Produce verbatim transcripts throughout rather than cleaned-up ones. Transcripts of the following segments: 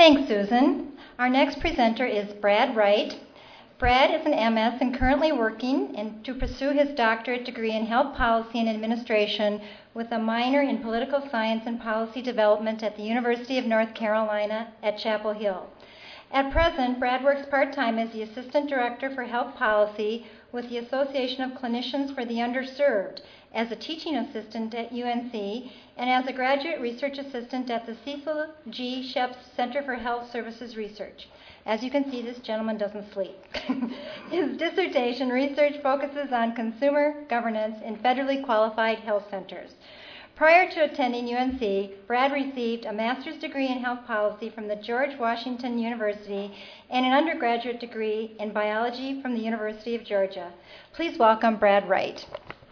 Thanks, Susan. Our next presenter is Brad Wright. Brad is an M S and currently working in, to pursue his doctorate degree in health policy and administration with a minor in political science and policy development at the University of North Carolina at Chapel Hill. At present, Brad works part-time as the Assistant Director for Health Policy with the Association of Clinicians for the Underserved, as a teaching assistant at U N C, and as a graduate research assistant at the Cecil G. Sheps Center for Health Services Research. As you can see, this gentleman doesn't sleep. His dissertation research focuses on consumer governance in federally qualified health centers. Prior to attending U N C, Brad received a master's degree in health policy from the George Washington University and an undergraduate degree in biology from the University of Georgia. Please welcome Brad Wright.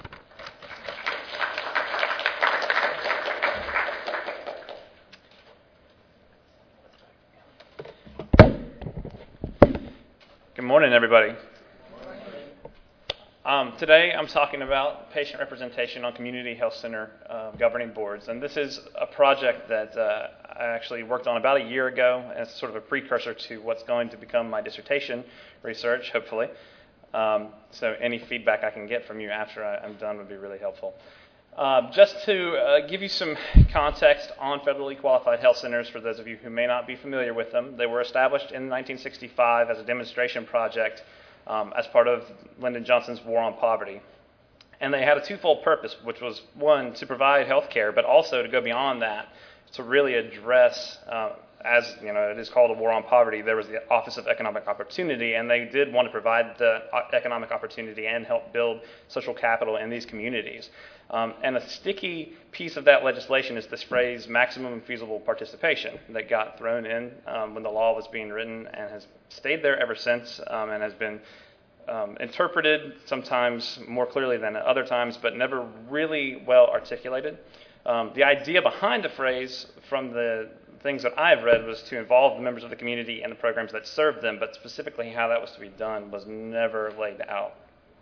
Good morning, everybody. Um, today I'm talking about patient representation on community health center uh, governing boards, and this is a project that uh, I actually worked on about a year ago as sort of a precursor to what's going to become my dissertation research, hopefully. Um, so any feedback I can get from you after I, I'm done would be really helpful. Uh, just to uh, give you some context on federally qualified health centers, for those of you who may not be familiar with them, they were established in nineteen sixty-five as a demonstration project um, as part of Lyndon Johnson's War on Poverty. And they had a twofold purpose, which was, one, to provide health care, but also to go beyond that, to really address, uh, as you know, it is called a war on poverty, there was the Office of Economic Opportunity, and they did want to provide the economic opportunity and help build social capital in these communities. Um, and a sticky piece of that legislation is this phrase, maximum feasible participation, that got thrown in um, when the law was being written and has stayed there ever since um, and has been um, interpreted sometimes more clearly than at other times, but never really well articulated. Um, the idea behind the phrase, from the things that I've read, was to involve the members of the community in the programs that served them, but specifically how that was to be done was never laid out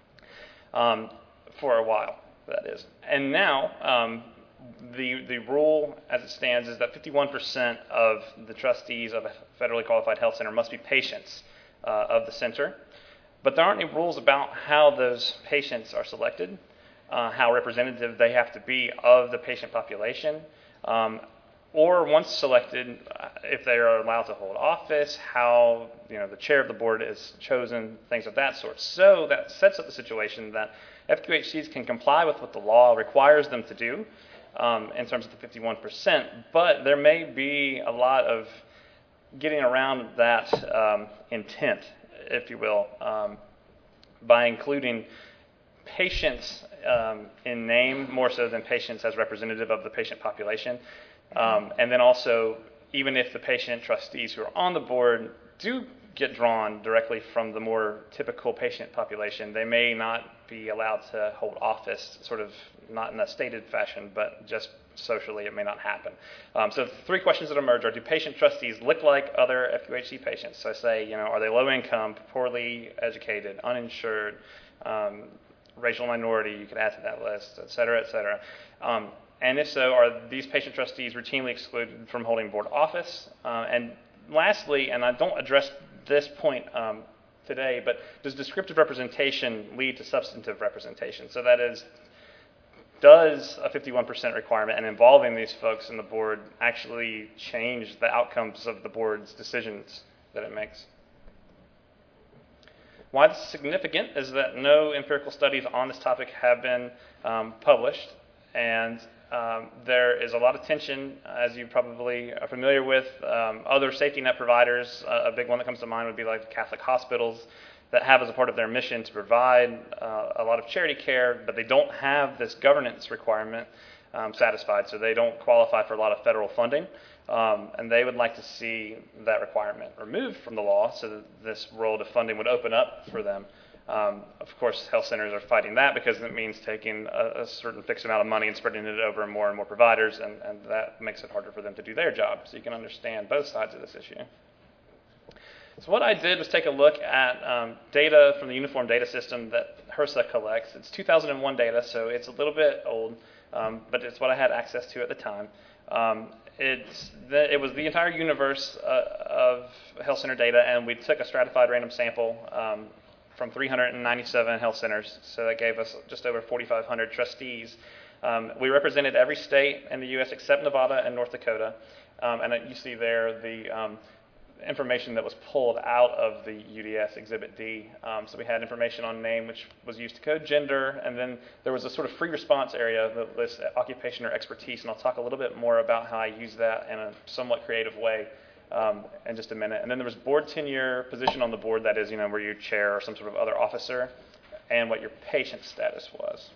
um, for a while. That is. And now, um, the the rule as it stands is that fifty-one percent of the trustees of a federally qualified health center must be patients uh, of the center. But there aren't any rules about how those patients are selected, uh, how representative they have to be of the patient population, um, or once selected, if they are allowed to hold office, how you know the chair of the board is chosen, things of that sort. So that sets up the situation that F Q H Cs can comply with what the law requires them to do um, in terms of the fifty-one percent, but there may be a lot of getting around that um, intent, if you will, um, by including patients um, in name more so than patients as representative of the patient population. Um, and then also, even if the patient trustees who are on the board do get drawn directly from the more typical patient population, they may not be allowed to hold office, sort of not in a stated fashion, but just socially it may not happen. Um, so the three questions that emerge are, do patient trustees look like other F Q H C patients? So say, you know, are they low income, poorly educated, uninsured, um, racial minority, you could add to that list, et cetera, et cetera. Um, and if so, are these patient trustees routinely excluded from holding board office? Uh, and lastly, and I don't address this point um, today, but does descriptive representation lead to substantive representation? So that is, does a fifty-one percent requirement and involving these folks in the board actually change the outcomes of the board's decisions that it makes? Why this is significant is that no empirical studies on this topic have been um, published, and Um, there is a lot of tension, as you probably are familiar with. Um, other safety net providers, uh, a big one that comes to mind would be like Catholic hospitals that have as a part of their mission to provide uh, a lot of charity care, but they don't have this governance requirement um, satisfied, so they don't qualify for a lot of federal funding. Um, and they would like to see that requirement removed from the law so that this world of funding would open up for them. Um, of course, health centers are fighting that because it means taking a, a certain fixed amount of money and spreading it over more and more providers, and, and that makes it harder for them to do their job. So you can understand both sides of this issue. So what I did was take a look at um, data from the Uniform Data System that HRSA collects. It's two thousand one data, so it's a little bit old, um, but it's what I had access to at the time. Um, it's the, it was the entire universe uh, of health center data, and we took a stratified random sample um, from three hundred ninety-seven health centers. So that gave us just over forty-five hundred trustees. Um, we represented every state in the U S except Nevada and North Dakota. Um, and you see there the um, information that was pulled out of the U D S Exhibit D. Um, so we had information on name, which was used to code gender, and then there was a sort of free response area that lists occupation or expertise, and I'll talk a little bit more about how I use that in a somewhat creative way um, in just a minute. And then there was board tenure, position on the board, that is, you know, where you're chair or some sort of other officer, and what your patient status was.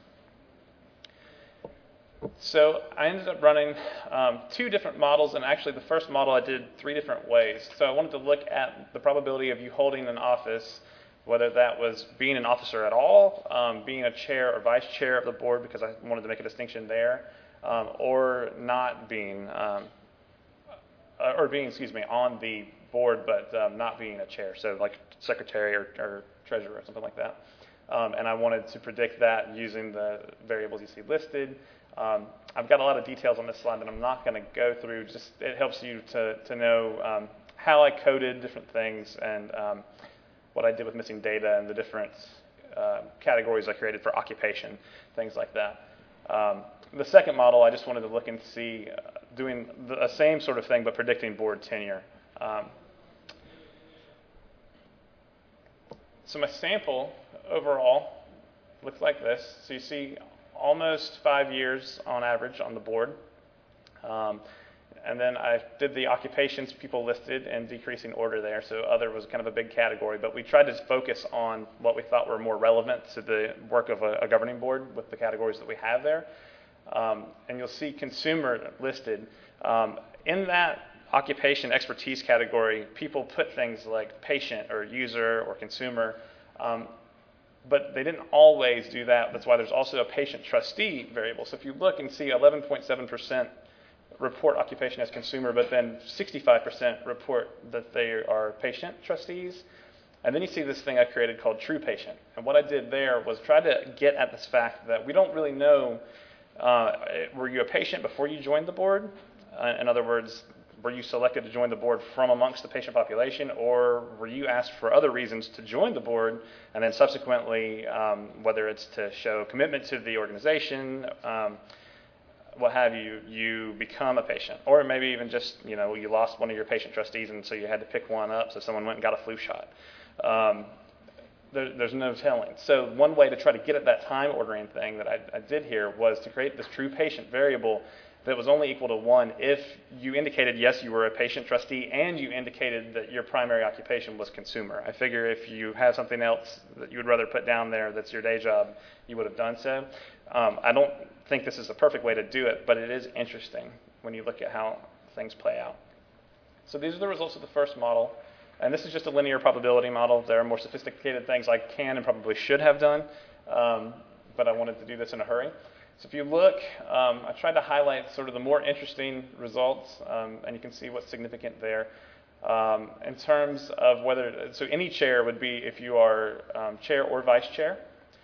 So I ended up running um, two different models, and actually the first model I did three different ways. So I wanted to look at the probability of you holding an office, whether that was being an officer at all, um, being a chair or vice chair of the board, because I wanted to make a distinction there, um, or not being, um, or being, excuse me, on the board but um, not being a chair, so like secretary or, or treasurer or something like that. Um, and I wanted to predict that using the variables you see listed. Um, I've got a lot of details on this slide that I'm not going to go through. Just it helps you to, to know um, how I coded different things and um, what I did with missing data and the different uh, categories I created for occupation, things like that. Um, the second model, I just wanted to look and see uh, doing the same sort of thing but predicting board tenure. Um, so my sample overall looks like this. So you see almost five years on average on the board. Um, and then I did the occupations people listed in decreasing order there, so other was kind of a big category, but we tried to focus on what we thought were more relevant to the work of a, a governing board with the categories that we have there. Um, and you'll see consumer listed. Um, in that occupation expertise category, people put things like patient or user or consumer, um, but they didn't always do that. That's why there's also a patient trustee variable. So if you look and see eleven point seven percent report occupation as consumer, but then sixty-five percent report that they are patient trustees. And then you see this thing I created called true patient. And what I did there was try to get at this fact that we don't really know, uh, were you a patient before you joined the board? Uh, in other words, were you selected to join the board from amongst the patient population, or were you asked for other reasons to join the board, and then subsequently, um, whether it's to show commitment to the organization, um, what have you, you become a patient, or maybe even just, you know, you lost one of your patient trustees, and so you had to pick one up, so someone went and got a flu shot. Um, there, there's no telling. So one way to try to get at that time ordering thing that I, I did here was to create this true patient variable that was only equal to one if you indicated, yes, you were a patient trustee, and you indicated that your primary occupation was consumer. I figure if you have something else that you would rather put down there that's your day job, you would have done so. Um, I don't think this is a perfect way to do it, but it is interesting when you look at how things play out. So these are the results of the first model, and this is just a linear probability model. There are more sophisticated things I can and probably should have done, um, but I wanted to do this in a hurry. So if you look, um, I tried to highlight sort of the more interesting results, um, and you can see what's significant there. Um, in terms of whether, so any chair would be if you are um, chair or vice chair.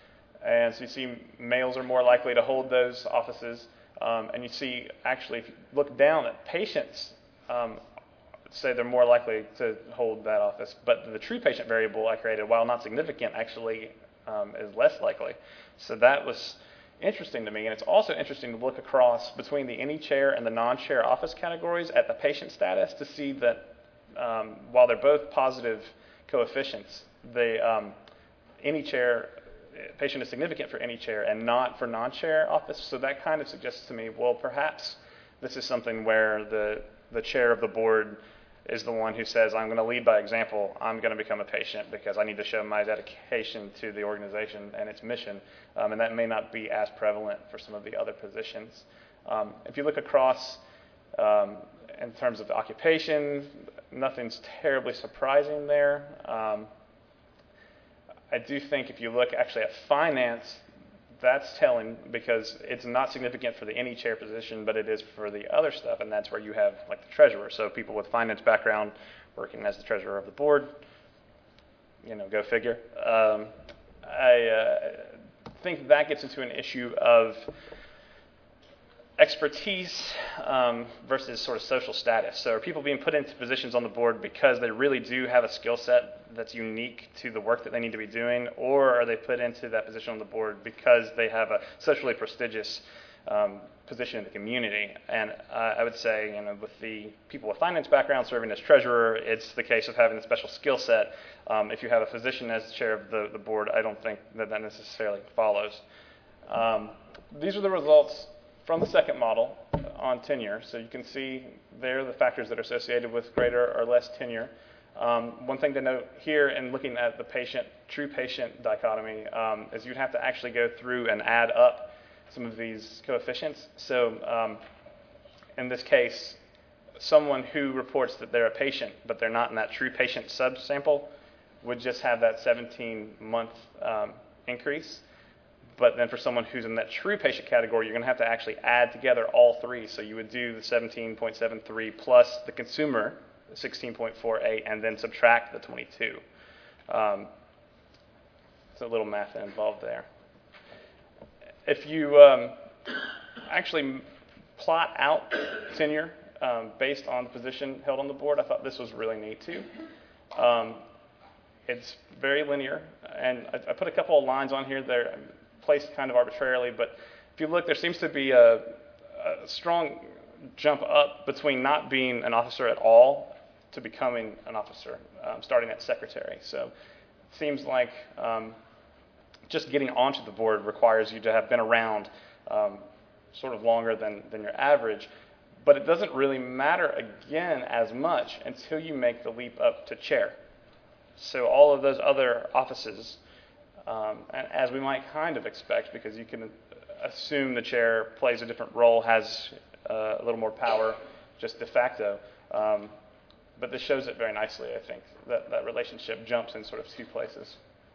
And so you see males are more likely to hold those offices. Um, and you see, actually, if you look down at patients, um, say they're more likely to hold that office. But the true patient variable I created, while not significant, actually um, is less likely. So that was interesting to me, and it's also interesting to look across between the any chair and the non-chair office categories at the patient status to see that um, while they're both positive coefficients, the um, any chair patient is significant for any chair and not for non-chair office. So that kind of suggests to me, well, perhaps this is something where the the chair of the board is the one who says, I'm going to lead by example. I'm going to become a patient because I need to show my dedication to the organization and its mission. Um, and that may not be as prevalent for some of the other positions. Um, if you look across um, in terms of occupation, nothing's terribly surprising there. Um, I do think if you look actually at finance, that's telling because it's not significant for the any chair position, but it is for the other stuff, and that's where you have like the treasurer. So people with finance background working as the treasurer of the board, you know, go figure. Um, I uh, think that gets into an issue of expertise um, versus sort of social status. So are people being put into positions on the board because they really do have a skill set that's unique to the work that they need to be doing, or are they put into that position on the board because they have a socially prestigious um, position in the community? And uh, I would say, you know, with the people with finance background serving as treasurer, it's the case of having a special skill set. Um, if you have a physician as chair of the, the board, I don't think that that necessarily follows. Um, these are the results from the second model on tenure. So you can see there the factors that are associated with greater or less tenure. Um, one thing to note here in looking at the patient, true patient dichotomy, um, is you'd have to actually go through and add up some of these coefficients. So um, in this case, someone who reports that they're a patient, but they're not in that true patient subsample, would just have that seventeen-month um, increase. But then for someone who's in that true patient category, you're going to have to actually add together all three. So you would do the seventeen point seven three plus the consumer, sixteen point four eight, and then subtract the twenty-two. Um, it's a little math involved there. If you um, actually plot out tenure um, based on the position held on the board, I thought this was really neat too. Um, it's very linear, and I, I put a couple of lines on here. They're placed kind of arbitrarily, but if you look, there seems to be a, a strong jump up between not being an officer at all to becoming an officer, um, starting at secretary. So it seems like um, just getting onto the board requires you to have been around um, sort of longer than, than your average, but it doesn't really matter again as much until you make the leap up to chair. So all of those other offices, um, and as we might kind of expect, because you can assume the chair plays a different role, has uh, a little more power, just de facto. Um, but this shows it very nicely, I think, that that relationship jumps in sort of two places.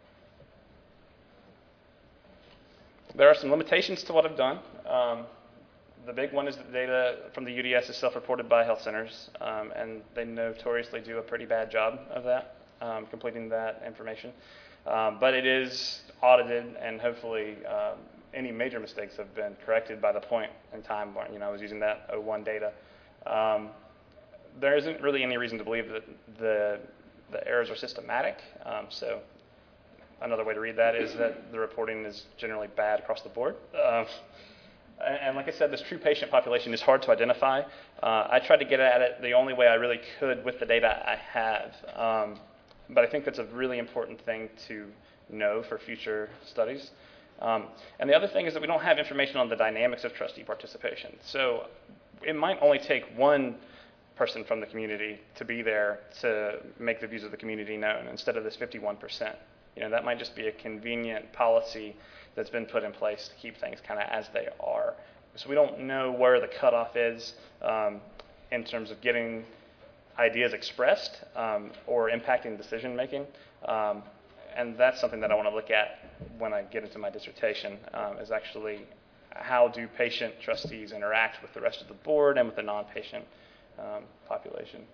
There are some limitations to what I've done. Um, the big one is that the data from the U D S is self-reported by health centers, um, and they notoriously do a pretty bad job of that, um, completing that information. Um, but it is audited, and hopefully um, any major mistakes have been corrected by the point in time where, you know, I was using that oh one data. Um, there isn't really any reason to believe that the, the errors are systematic. Um, so another way to read that is that the reporting is generally bad across the board. Uh, and, and like I said, this true patient population is hard to identify. Uh, I tried to get at it the only way I really could with the data I have. Um, but I think that's a really important thing to know for future studies. Um, and the other thing is that we don't have information on the dynamics of trustee participation. So it might only take one person from the community to be there to make the views of the community known instead of this fifty-one percent. You know, that might just be a convenient policy that's been put in place to keep things kind of as they are. So we don't know where the cutoff is um, in terms of getting ideas expressed um, or impacting decision making. Um, and that's something that I want to look at when I get into my dissertation, um, is actually how do patient trustees interact with the rest of the board and with the non-patient um, population.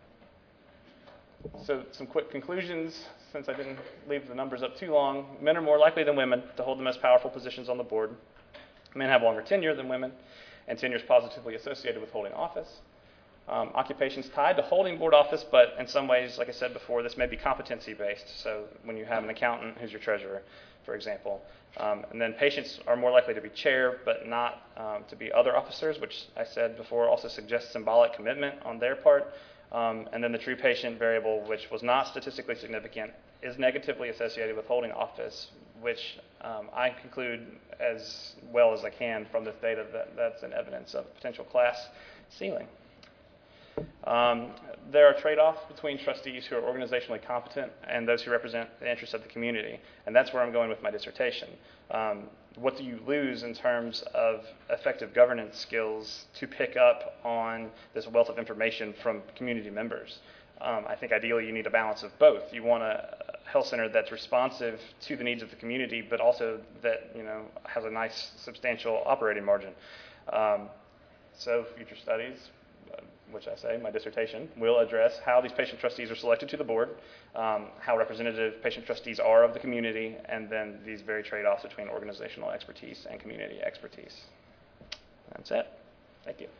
So some quick conclusions, since I didn't leave the numbers up too long. Men are more likely than women to hold the most powerful positions on the board. Men have longer tenure than women, and tenure is positively associated with holding office. Um, occupations tied to holding board office, but in some ways, like I said before, this may be competency-based. So when you have an accountant who's your treasurer, for example. Um, and then patients are more likely to be chair, but not um, to be other officers, which I said before also suggests symbolic commitment on their part. Um, and then the true patient variable, which was not statistically significant, is negatively associated with holding office, which um, I conclude as well as I can from this data that that's an evidence of potential class ceiling. Um, there are trade-offs between trustees who are organizationally competent and those who represent the interests of the community, and that's where I'm going with my dissertation. Um, what do you lose in terms of effective governance skills to pick up on this wealth of information from community members? Um, I think ideally you need a balance of both. You want a health center that's responsive to the needs of the community, but also that, you know, has a nice substantial operating margin. Um, so future studies, which I say, my dissertation, will address how these patient trustees are selected to the board, um, how representative patient trustees are of the community, and then these very trade-offs between organizational expertise and community expertise. That's it. Thank you.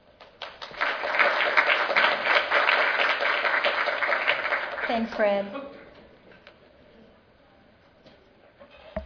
Thanks, Brad.